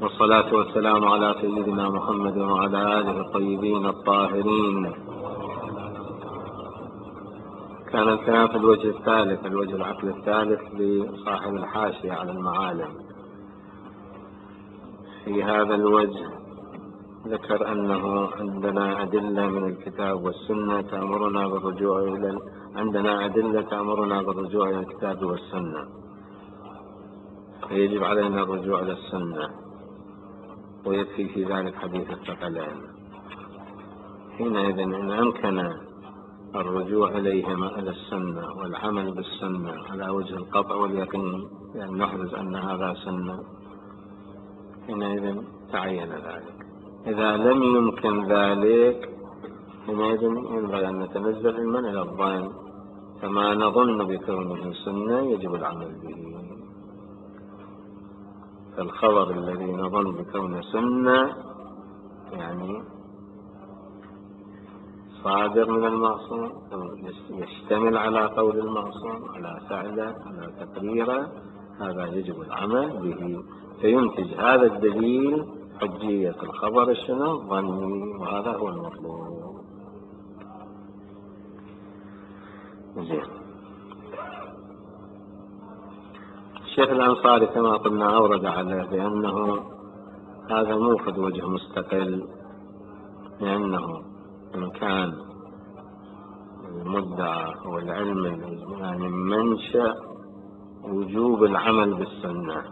والصلاة والسلام على سيدنا محمد وعلى آله الطيبين الطاهرين. كان الكلام في الوجه الثالث، الوجه العقل الثالث لصاحب الحاشية على المعالم. في هذا الوجه ذكر أنه عندنا أدلة من الكتاب والسنة تأمرنا بالرجوع عندنا أدلة تأمرنا بالرجوع إلى الكتاب والسنة، فيجب علينا الرجوع إلى السنة، ويكفي في ذلك حديث الثقلين. حينئذ إن أمكن الرجوع إليهما إلى السنة والعمل بالسنة على وجه القطع واليقين، يعني نحرز أن هذا سنة، حينئذ تعين ذلك. إذا لم يمكن ذلك حينئذ ينبغي أن نتنزل علما إلى الظن، فما نظن بكونه سنة يجب العمل به. فالخبر الذي نظن بكونه سنة يعني صادر من المعصوم، يشتمل على قول المعصوم، على فعله، على تقريره، هذا يجب العمل به، فينتج هذا الدليل حجية الخبر الظني، وهذا هو المطلوب. زين. الشيخ الأنصاري كما قلنا أورد عليه بأنه هذا موجب وجه مستقل، لأنه إن كان المدعى هو العلم يعني منشأ وجوب العمل بالسنة،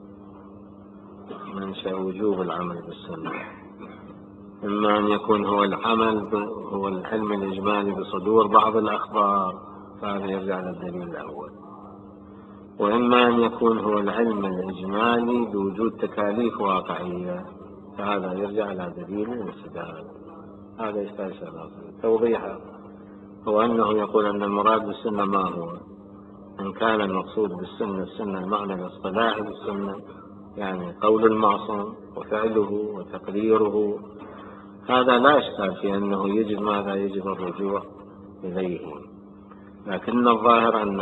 منشأ وجوب العمل بالسنة، إما أن يكون هو العلم الإجمالي بصدور بعض الأخبار، فهذا يرجع للدليل الأول، وإما أن يكون هو العلم الإجمالي بوجود تكاليف واقعية، فهذا يرجع إلى دليل الاستدلال. هذا يحتاج توضيحه، هو أنه يقول أن المراد بالسنة ما هو؟ إن كان المقصود بالسنة السنة المعنى الاصطلاحي بالسنة، يعني قول المعصوم وفعله وتقريره، هذا لا إشكال في أنه يجب ماذا؟ يجب الرجوع إليه، لكن الظاهر أن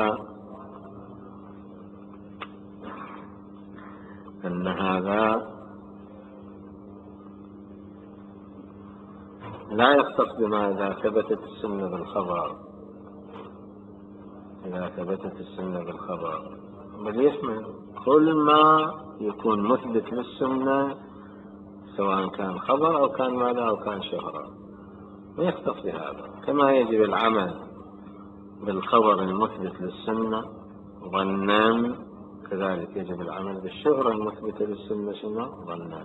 هذا لا يختص بما إذا ثبتت السنة بالخبر، بل يشمل كل ما يكون مثبت للسنة، سواء كان خبر أو كان ماذا أو كان شهرة، ويختص بهذا. كما يجب العمل بالخبر المثبت للسنة ظنا، كذلك يجب العمل بالشهرة المثبتة للسنة ظنا،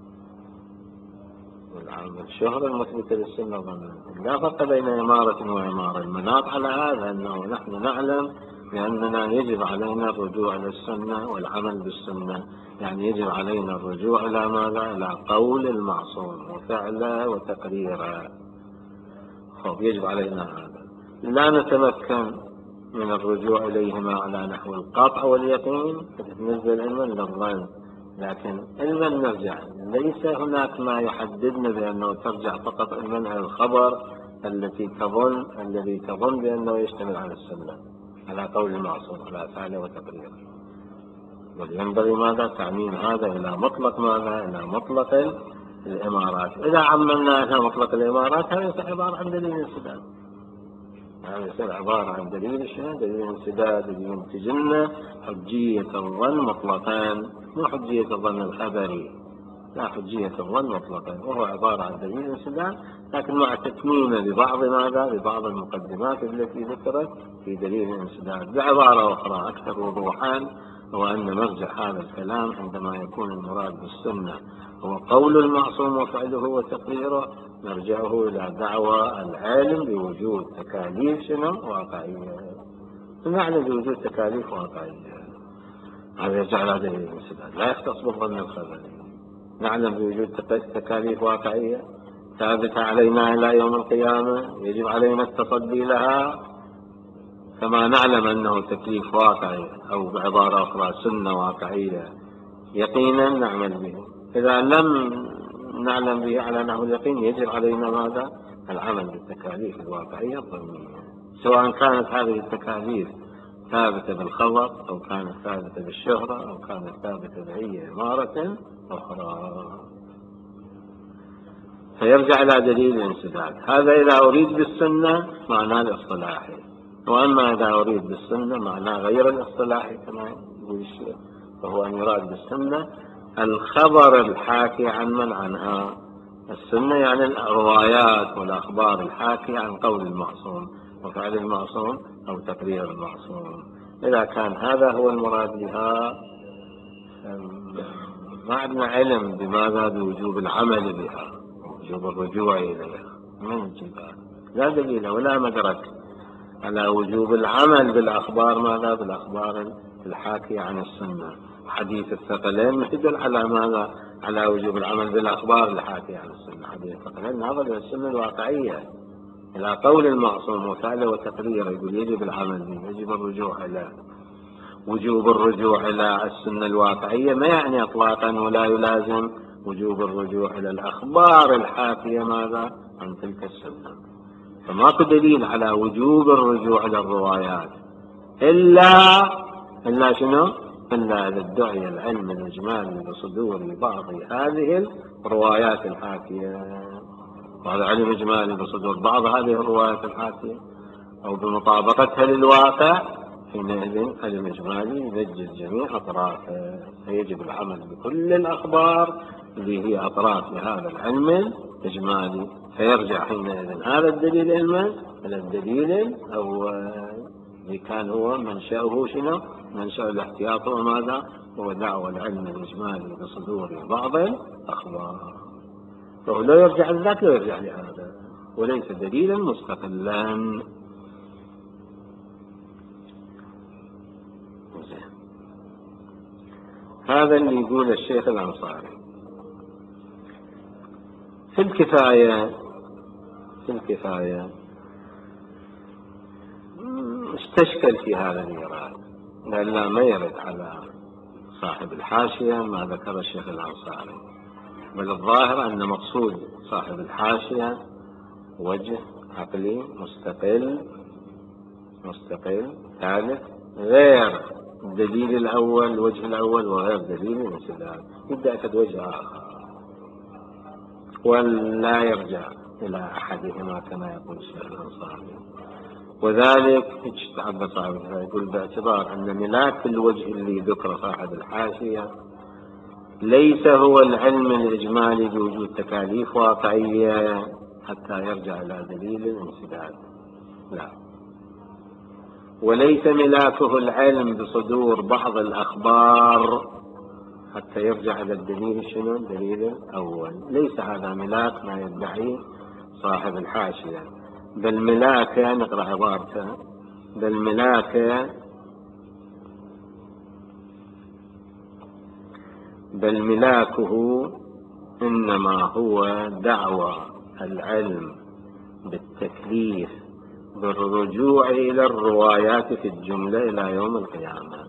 والعمل بالشهرة المثبتة للسنة ظنا. لا فرق بين إمارة وإمارة. المناط على هذا أنه نحن نعلم بأننا يجب علينا الرجوع إلى السنة والعمل بالسنة، يعني يجب علينا الرجوع إلى ماذا؟ إلى قول المعصوم وفعله وتقريره. يجب علينا هذا. لا نتمكن من الرجوع إليهما على نحو القطع واليقين، فتنزل علما للظن، لكن علما نرجع، ليس هناك ما يحددنا بأنه ترجع فقط علما على الخبر الذي تظن بأنه يشتمل على السنة، على قول المعصوم، على فعله وتقريره. وينبغي ماذا؟ تعميم هذا إلى مطلق ماذا؟ إلى مطلق الإمارات. إذا عملنا إلى مطلق الإمارات هذا يصير عبارة عن دليل انسداد، هذا يصير عبارة عن دليل انسداد، ينتج لنا حجية الظن مطلقا، مو حجية الظن الخبري، لا، حجية الظن مطلقا، وهو عبارة عن دليل انسداد، لكن مع تتميمه ببعض ماذا؟ ببعض المقدمات التي ذكرت في دليل الانسداد. بعبارة أخرى أكثر وضوحا، هو أن مرجع هذا الكلام عندما يكون المراد بالسنة هو قول المعصوم وفعله وتقريره، نرجعه إلى دعوى العالم بوجود تكاليف واقعية. نعلم بوجود تكاليف واقعية، هذا يرجع إلى دليل الانسداد، لا يختص بالظن الخبري. نعلم بوجود تكاليف واقعية ثابتة علينا إلى يوم القيامة، يجب علينا التصدي لها، كما نعلم أنه تكليف واقعي، أو بعبارة أخرى سنة واقعية يقينا نعمل به. إذا لم نعلم به على نحو اليقين يجب علينا ماذا؟ العمل بالتكاليف الواقعية الظنية، سواء كانت هذه التكاليف ثابتة بالخبر أو كانت ثابتة بالشهرة أو كانت ثابتة بأي عبارة أخرى، فيرجع إلى دليل الانسداد. هذا إذا أريد بالسنة معناه الاصطلاحي، وأما إذا أريد بالسنة معناه غير الاصطلاحي كما يقول الشيخ، فهو أن يراد بالسنة الخبر الحاكي عن من عنها. السنة يعني الروايات والأخبار الحاكية عن قول المعصوم وفعل المعصوم أو تقرير المعصوم. إذا كان هذا هو المراد بها ما عندنا علم بماذا بوجوب العمل بها وجوب الرجوع إليها من الجبال، لا دليل ولا مدرك على وجوب العمل بالأخبار، ماذا بالأخبار الحاكية عن السنة. حديث الثقلين يدل على ماذا؟ على وجوب العمل بالأخبار الحاكية عن السنة. حديث الثقلين نظر إلى السنة الواقعية، إلى قول المعصوم وفعله وتقريره، يقول يجب العمل به، يجب الرجوع إلى وجوب الرجوع إلى السنة الواقعية، ما يعني إطلاقا ولا يلازم وجوب الرجوع إلى الأخبار الحاكية ماذا عن تلك السنة. فماكو دليل على وجوب الرجوع إلى الروايات إلا شنو؟ إلا إذا ادعي العلم الإجمالي بصدور بعض هذه الروايات الحاكية، وهذا علم إجمالي بصدور بعض هذه الروايات الحاكية أو بمطابقتها للواقع، حينئذ علم إجمالي ينجز جميع أطرافه، فيجب العمل بكل الأخبار اللي هي أطراف لهذا العلم الإجمالي. فيرجع حينئذ هذا الدليل إلى الدليل الأول اللي كان هو منشأه شنو؟ منشأ الاحتياط هو ماذا؟ هو دعوى العلم الإجمالي بصدور بعض الأخبار، فهو لا يرجع لذاك، لا يرجع لهذا، وليس دليلا مستقلا. هذا اللي يقول الشيخ الأنصاري في الكفاية استشكل في هذا الإيراد، لأن ما يرد على صاحب الحاشية ما ذكر الشيخ الأنصاري، بل الظاهر أن مقصود صاحب الحاشية وجه عقلي مستقل ثالث غير الدليل الأول، الوجه الأول، وغير دليل الانسداد، يبدأ أكد وجه آخر ولا يرجع إلى أحدهما كما يقول الشيخ الأنصاري. وذلك تعبر صاحب يقول باعتبار أن ملاك الوجه اللي ذكر صاحب الحاشية ليس هو العلم الإجمالي بوجود تكاليف واقعية حتى يرجع إلى دليل الانسداد، لا، وليس ملاكه العلم بصدور بعض الأخبار حتى يرجع إلى الدليل شنو؟ الدليل الأول. ليس هذا ملاك ما يدعي صاحب الحاشية، بل ملاك، نقرأ عبارته، بل ملاكه إنما هو دعوى العلم بالتكليف بالرجوع إلى الروايات في الجملة إلى يوم القيامة.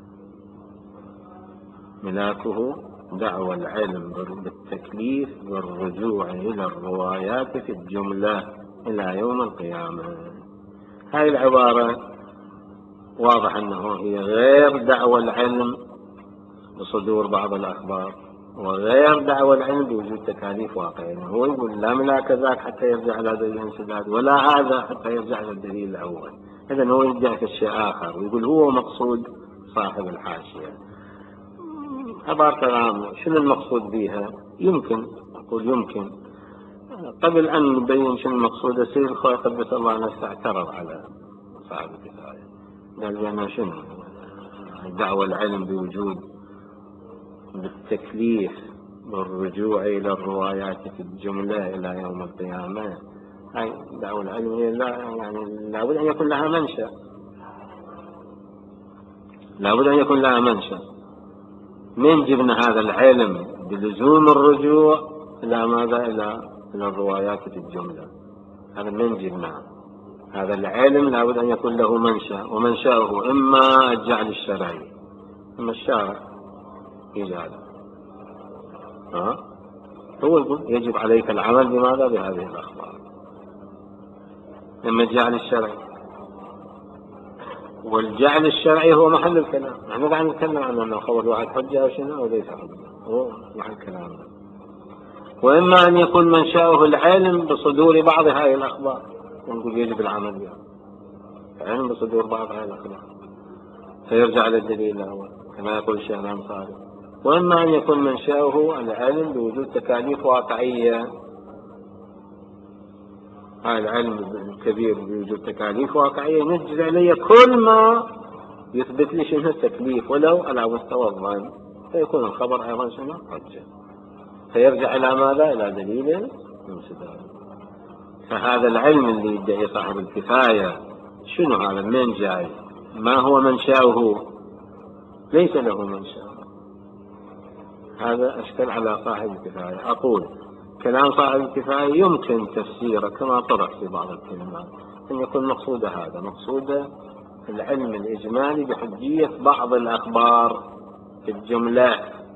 ملاكه دعوى العلم بالتكليف بالرجوع إلى الروايات في الجملة إلى يوم القيامة. هاي العبارة واضح أنه هي غير دعوى العلم بصدور بعض الأخبار وغير دعوى العلم بوجود تكاليف واقعية. هو يقول لا ملاك ذاك حتى يرجع إلى دليل الانسداد، ولا هذا حتى يرجع إلى الدليل الأول. إذن هو يدعي في شيء آخر ويقول هو مقصود صاحب الحاشية. عبارة كلام شنو المقصود بها؟ يمكن قبل أن نبين شنو المقصود يصير الخوي قدس الله نفسه اعترض على صاحب الكفاية، قال لنا شنو دعوى العلم بوجود بالتكليف بالرجوع إلى الروايات في الجملة إلى يوم القيامة. هاي دعوى العلم هي لابد أن يكون لها منشأ. من جبنا هذا العلم بلزوم الرجوع إلى ماذا؟ إلى الروايات في الجملة. هذا من جبنا هذا العلم لابد أن يكون له منشأ، ومنشأه إما الجعل الشرعي، إما الشارع إيجاده. هو يقول يجب عليك العمل بماذا؟ بهذه الأخبار، إما الجعل الشرعي والجعل الشرعي هو محل الكلام. نحن قاعد نتكلم عن أنه خبر واحد حجة أو شنو أو ليس حجة، هو محل كلامنا. وإما أن يكون منشأه العلم بصدور بعض هذه الأخبار، ونقول يجب العمل بها، العلم بصدور بعض هذه الأخبار فيرجع للدليل الأول كما يقول الشيخ الأنصاري. وإما أن يكون منشأه العلم بوجود تكاليف واقعية، هذا العلم الكبير بوجود تكاليف واقعية نجد عليه كل ما يثبت لي شنو التكليف ولو على مستوى الظن، فيكون الخبر أيضا شنو حجة، فيرجع إلى ماذا؟ إلى دليل انسداد. فهذا العلم اللي يدعي صاحب الكفاية شنو هذا؟ من جاي؟ ما هو منشأه؟ ليس له منشأ. هذا أشكل على صاحب الكفاية. أقول كلام صاحب الكفاية يمكن تفسيره كما طرح في بعض الكلمات أن يكون مقصوده هذا، مقصوده العلم الإجمالي بحجية بعض الأخبار في الجملة،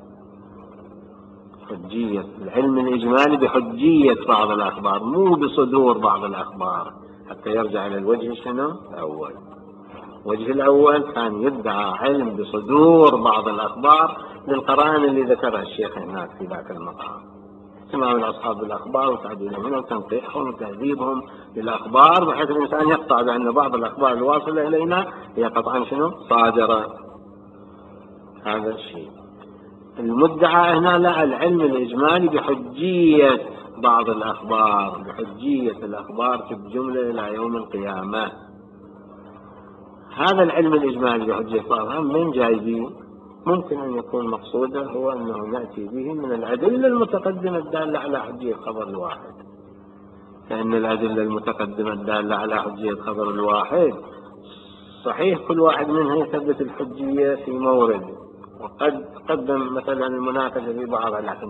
حجية العلم الإجمالي بحجية بعض الأخبار، مو بصدور بعض الأخبار، حتى يرجع إلى الوجه شنو الأول. الوجه الأول كان يدعى علم بصدور بعض الأخبار للقرائن اللي ذكرها الشيخ هناك في ذاك المقام، سماع من أصحاب الأخبار وتعديلهم منهم وتنقيحهم وتهذيبهم للأخبار، بحيث الإنسان يقطع بأن بعض الأخبار الواصلة إلينا هي قطعا شنو صادرة. هذا الشيء المدعى هنا لا، العلم الإجمالي بحجية بعض الأخبار، بحجية الأخبار في الجملة إلى يوم القيامة. هذا العلم الإجمالي بحجية بعضها من جاي به؟ ممكن أن يكون مقصوده هو أنه نأتي به من الأدلة المتقدمة الدالة على حجية خبر الواحد، فإن الأدلة المتقدمة الدالة على حجية خبر الواحد صحيح كل واحد منها يثبت الحجية في مورد، وقد قدم مثلا المناقشة في بعضها، لكن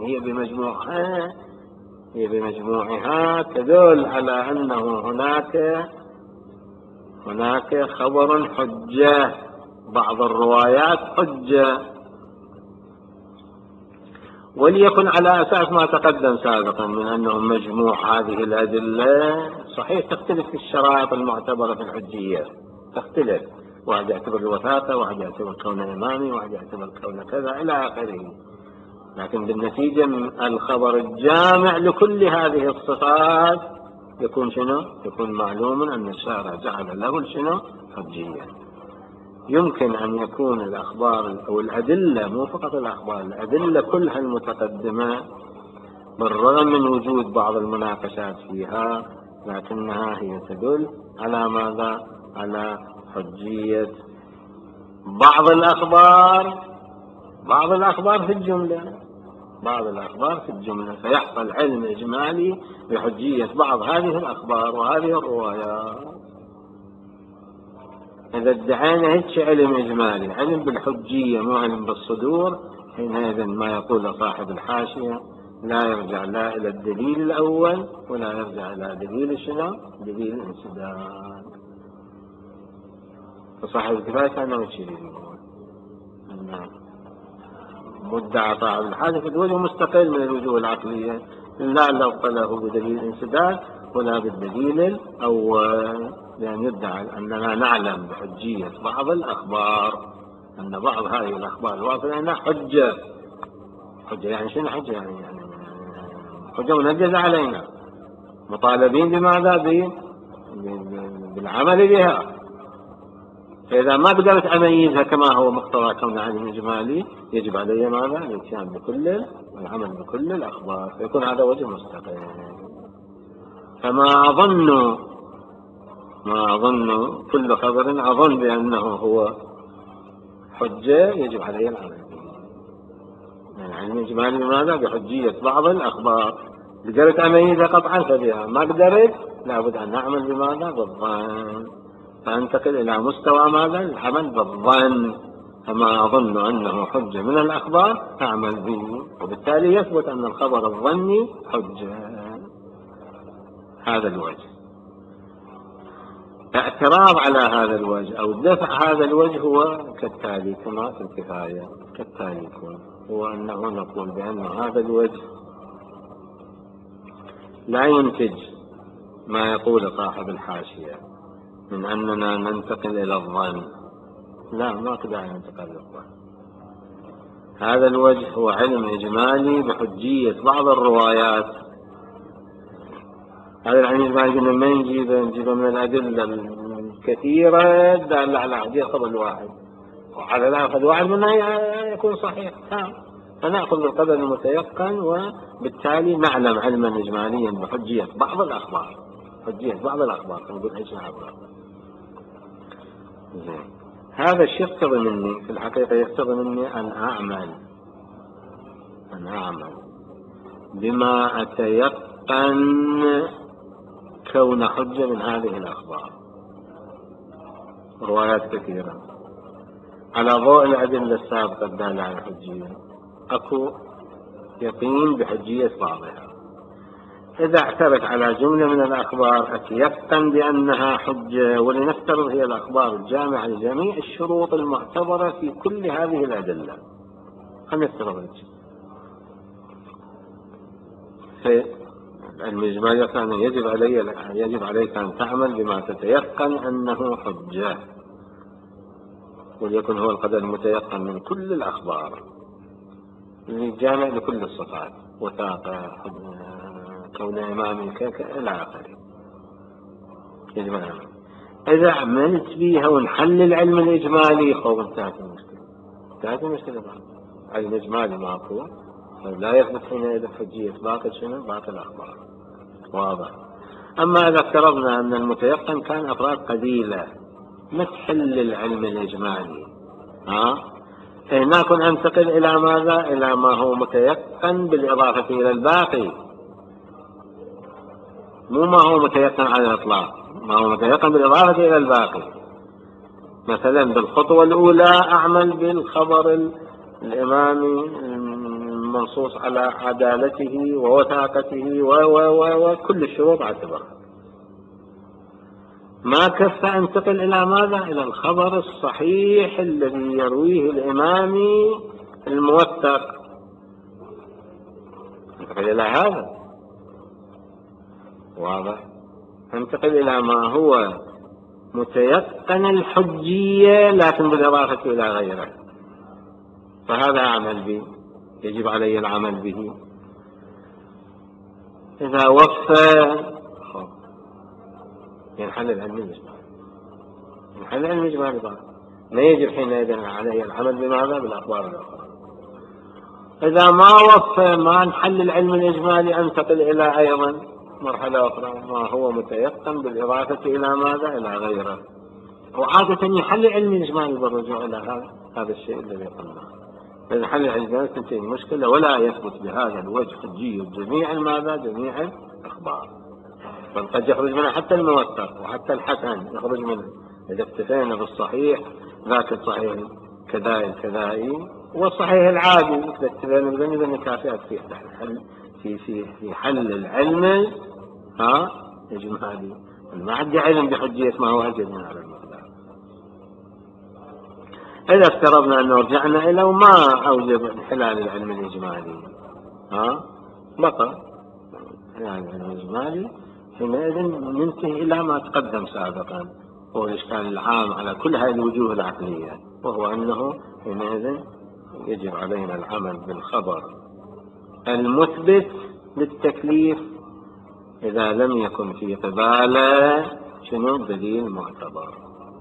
هي بمجموعها تدل على أنه هناك خبر حجة، بعض الروايات حجة. وليكن على أساس ما تقدم سابقا من أنه مجموع هذه الأدلة صحيح تختلف في الشرائط المعتبرة في الحجية، تختلف، واحد يعتبر الوثاقة، واحد يعتبر كونه إمامي، واحد يعتبر كونه كذا إلى آخره، لكن بالنتيجة الخبر الجامع لكل هذه الصفات يكون شنو؟ يكون معلوم أن الشارع جعل له شنو؟ حجية. يمكن أن يكون الأخبار أو الأدلة، مو فقط الأخبار، الأدلة كلها المتقدمة بالرغم من وجود بعض المناقشات فيها، لكنها هي تدل على ماذا؟ على حجية بعض الأخبار في الجملة، بعض الأخبار في الجملة، فيحصل علم إجمالي بحجية بعض هذه الأخبار وهذه الروايات. إذا ادعينا هيك علم إجمالي، علم بالحجية مو علم بالصدور، حينئذ ما يقول صاحب الحاشية لا يرجع لا إلى الدليل الأول ولا يرجع إلى دليل شنو؟ دليل الانسداد. فصاحب الكفاية كان يشير أن مدعى صاحب الحاجة في الوجه مستقل من الوجوه العقلية، لا لفظ له بدليل الانسداد ولا بالدليل الأول، لأن يدعي أننا نعلم بحجية بعض الأخبار، أن بعض هذه الأخبار الواصلة لنا حجة يعني شنو حجة؟ يعني حجة منجزة علينا، مطالبين بماذا؟ بالعمل بها. فإذا ما قدرت أميزها كما هو مقتضى كون علم إجمالي، يجب علي ماذا؟ الاتيان بكل والعمل بكل الأخبار، فيكون هذا وجه مستقل. فما أظن كل خبر أظن بأنه هو حجة يجب عليه العمل به. يعني علم إجمالي بماذا؟ بحجية بعض الأخبار، قدرت أميزها قطعا فبها، ما قدرت لابد أن نعمل بماذا؟ بالظن، فأنتقل إلى مستوى ماذا؟ العمل بالظن. فما أظن أنه حجة من الأخبار أعمل به، وبالتالي يثبت أن الخبر الظني حجة. هذا الوجه. اعتراض على هذا الوجه أو دفع هذا الوجه هو كالتالي كما في الكفاية، كالتالي هو أنه نقول بأن هذا الوجه لا ينتج ما يقول صاحب الحاشية من أننا ننتقل إلى الظن، لا، ما داعي ننتقل للظاهر. هذا الوجه هو علم إجمالي بحجية بعض الروايات. هذا العلم الإجمالي قلنا ما نجيبه من الأدلة الكثيرة الدالة على حجية خبر واحد، وعلى ناخذ واحد منها يكون صحيح. فنأخذ بالقدر المتيقن، وبالتالي نعلم علما إجماليا بحجية بعض الأخبار. حجية بعض الأخبار نقول إيش نعبر. هذا الشيء يقتضي مني في الحقيقة، يقتضي مني أن أعمل بما أتيقن كون حجة من هذه الأخبار. روايات كثيرة على ضوء الأدلة السابقة الدالة على الحجية، أكو يقين بحجية بعضها. إذا اعترت على جملة من الأخبار أتيقن بأنها حجة، ولنفترض هي الأخبار الجامعة لجميع الشروط المعتبرة في كل هذه الأدلة. هنفترض في الإجمالي كان يجب عليك أن تعمل بما تتيقن أنه حجة، وليكن هو القدر المتيقن من كل الأخبار الجامع لكل الصفات، وثاقة، كون إمامي إلى آخره. يجب أن أعمل. إذا عملت بيها ونحل العلم الإجمالي انتهت المشكلة. علم إجمالي ماكو، لا يثبت حينئذ حجية باقي الأخبار. واضح. أما إذا افترضنا أن المتيقن كان أفراد قليلة ما تحل العلم الإجمالي، هنا كن أنتقل إلى ماذا؟ إلى ما هو متيقن بالإضافة إلى الباقي، مو ما هو متيقن على الإطلاق، ما هو متيقن بالإضافة إلى الباقي. مثلا بالخطوة الأولى أعمل بالخبر الإمامي المنصوص على عدالته ووثاقته وكل الشروط اعتبرها. ما كفى أنتقل إلى ماذا؟ إلى الخبر الصحيح الذي يرويه الإمامي الموثق، انتقل إلى هذا. واضح. انتقل إلى ما هو متيقن الحجية لكن بالإضافة إلى غيره، فهذا أعمل به، يجب علي العمل به. إذا وفى ينحل العلم الإجمالي بعد، ما يجب حينئذ علي العمل بماذا؟ بالأخبار الأخرى. إذا ما وفى ما نحل العلم الإجمالي أنتقل إلى أيضا مرحلة أخرى، ما هو متيقن بالإضافة إلى ماذا؟ إلى غيره. وعادة يحل العلم الإجمالي بالرجوع إلى هذا الشيء الذي قلناه. إذا حل العلم الإجمالي تنتهي المشكلة، ولا يثبت بهذا الوجه حجية جميع الأخبار، بل قد يخرج منها حتى الموثق وحتى الحسن يخرج منه. إذا اكتفينا بالصحيح ذاك الصحيح كذائي والصحيح العادي، إذا اكتفينا بذنب كافيات في حل العلم إجمالي. ما عندي علم بحجية ما هو أجد من هذا المقدار. إذا افترضنا أنه رجعنا إلى وما أوجب انحلال العلم الإجمالي، بقى العلم الإجمالي، حينئذ ننتهي إلى ما تقدم سابقا، هو الإشكال العام على كل هذه الوجوه العقلية، وهو أنه حينئذ يجب علينا العمل بالخبر المثبت للتكليف إذا لم يكن في قباله دليل معتبر.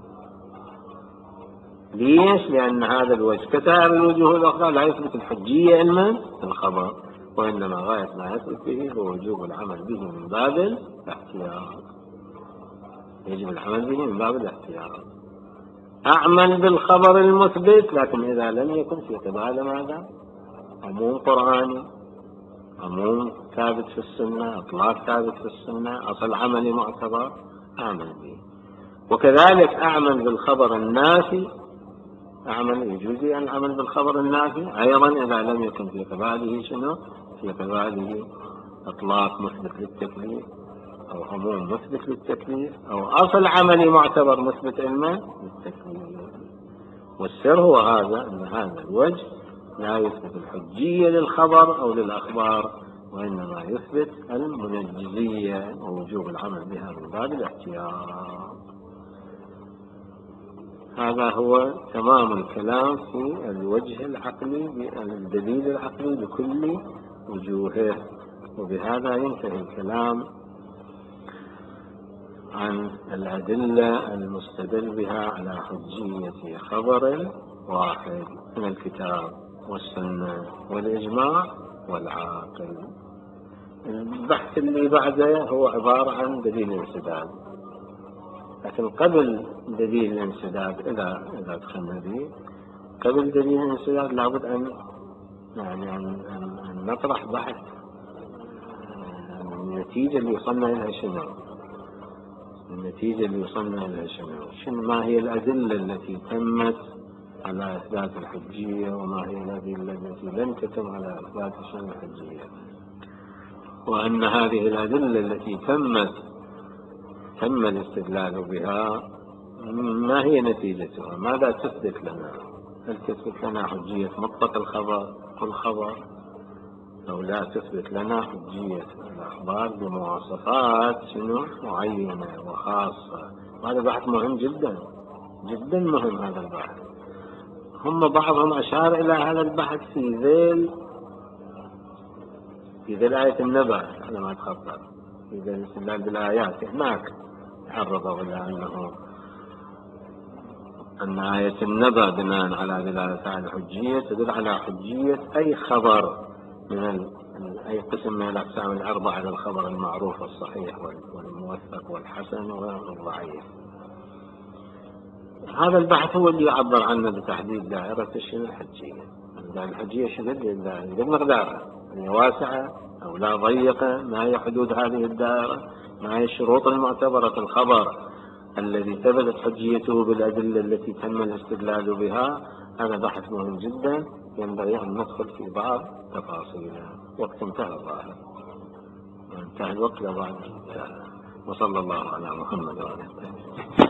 ليش؟ لأن هذا الوجه كسائر الوجوه الأخرى لا يثبت الحجية علما الخبر، وإنما غاية ما يثبت به هو وجوب العمل به من باب الاحتياط. يجب العمل به من باب الاحتياط. أعمل بالخبر المثبت، لكن إذا لم يكن في قبال ماذا؟ عموم قرآني، عموم ثابت في السنة، إطلاق ثابت في السنة، أصل عملي معتبر، أعمل به. وكذلك أعمل بالخبر النافي، يجوز أن أعمل بالخبر النافي أيضا إذا لم يكن في قباله في قباله إطلاق مثبت للتكليف أو عموم مثبت للتكليف أو أصل عملي معتبر مثبت علما للتكليف. والسر هو هذا، أن هذا الوجه لا يثبت الحجية للخبر أو للأخبار، وإنما يثبت المنجزية ووجوب العمل بها من باب الاحتياط. هذا هو تمام الكلام في الوجه العقلي بالدليل العقلي بكل وجوهه. وبهذا ينتهي الكلام عن الأدلة المستدل بها على حجية خبر واحد من الكتاب والسنة والإجماع والعاقل. البحث اللي بعده هو عبارة عن دليل الانسداد، لكن قبل دليل الانسداد إذا دخلنا به قبل دليل الانسداد لابد أن نطرح بحث النتيجة اللي وصلنا إليها شنو؟ النتيجة اللي وصلنا إليها شنو؟ ما هي الأدلة التي تمت على إثبات الحجية، وما هي الأدلة التي لم تتم على إثبات الحجية، وأن هذه الأدلة التي تم الاستدلال بها ما هي نتيجتها؟ ماذا تثبت لنا؟ هل تثبت لنا حجية مطلق الخبر كل خبر، أو لا تثبت لنا حجية الأخبار بمواصفات معينة وخاصة؟ هذا بحث مهم جدا جدا مهم. هذا البحث بعضهم أشار إلى هذا البحث في ذيل آية النبأ على ما أتخطر، في ذيل الاستدلال بالآيات. هناك تعرضوا إلى أن آية النبأ بناء على دلالة الحجية تدل على حجية أي خبر من أي قسم من الأقسام الأربعة للخبر المعروف والصحيح والموثق والحسن والضعيف. هذا البحث هو اللي يعبر عنه بتحديد دائرة الحجية. الحجية قد مقدارها، هي واسعة أو لا ضيقة، ما هي حدود هذه الدائرة، ما هي الشروط المعتبرة في الخبر الذي ثبتت حجيته بالأدلة التي تم الاستدلال بها. هذا بحث مهم جدا ينبغي أن ندخل في بعض تفاصيله. وقت انتهى الظاهر، انتهى الوقت لبعض. وصلى الله على محمد وعلى آله.